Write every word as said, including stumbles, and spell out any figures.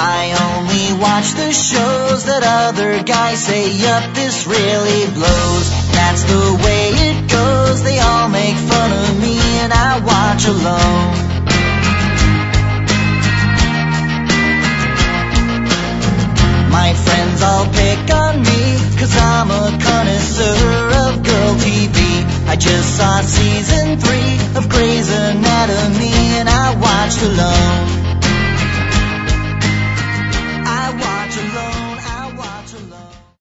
I only watch the shows that other guys say, yup, this really blows. That's the way it goes. They all make fun of me and I watch alone. My friends all pick on me, cause I'm a connoisseur of girl T V. I just saw season three of Grey's Anatomy and I watched alone.